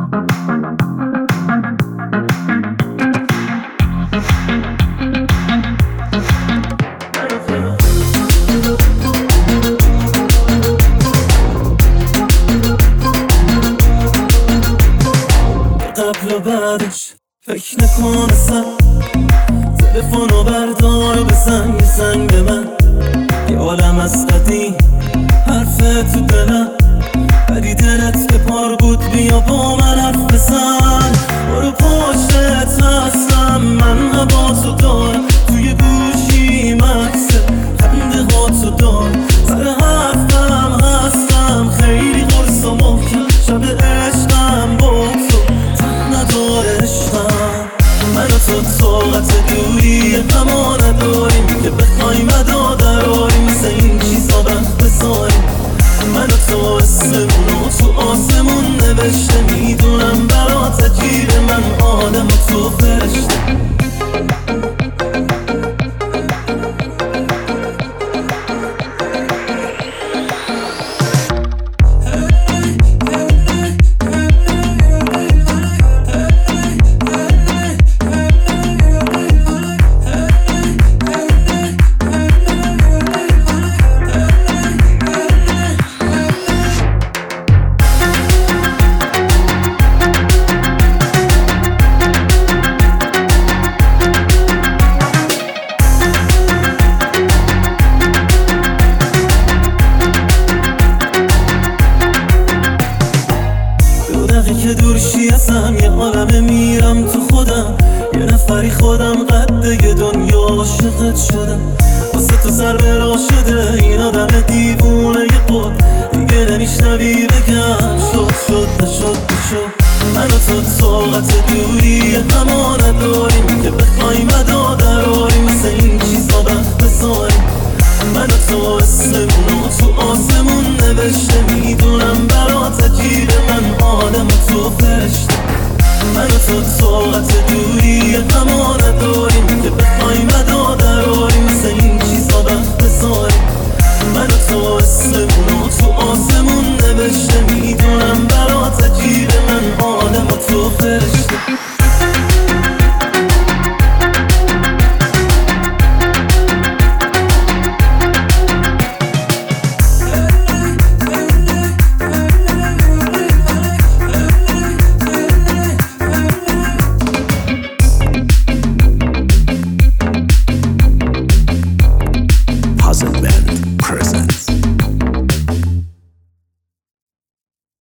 قبل و بعدش فکر نکن اصلا، تلفنو بردار و بزن یه زنگ به من، یه عالم از قدیم حرف تو دلم، ولی دلت که پار بود بیا با من حرف بزن. برو پشتت هستم، من حواسو دارم، توی گوشی مکسه خنده هاتو دارم، سر حرفم هستم خیلی قرص و محکم، شب عشقم با تو تن نداره عشقم. من و تو طاقت دوری اما نداریم که بخوایم ادا دراریم، مثل این چیزا وقت بذاریم. من و تو اسمونو تو آسمون نوشته، میدونم برات عجیبه من آدم و تو فرشته. که دورشی ازم یه عالمه میرم تو خودم، یه نفری خودم قده دنیا عاشقت شدم، واسه تو سر به راه شده این آدم دیوونه ی خود، دیگه نمیشنوی بگم شد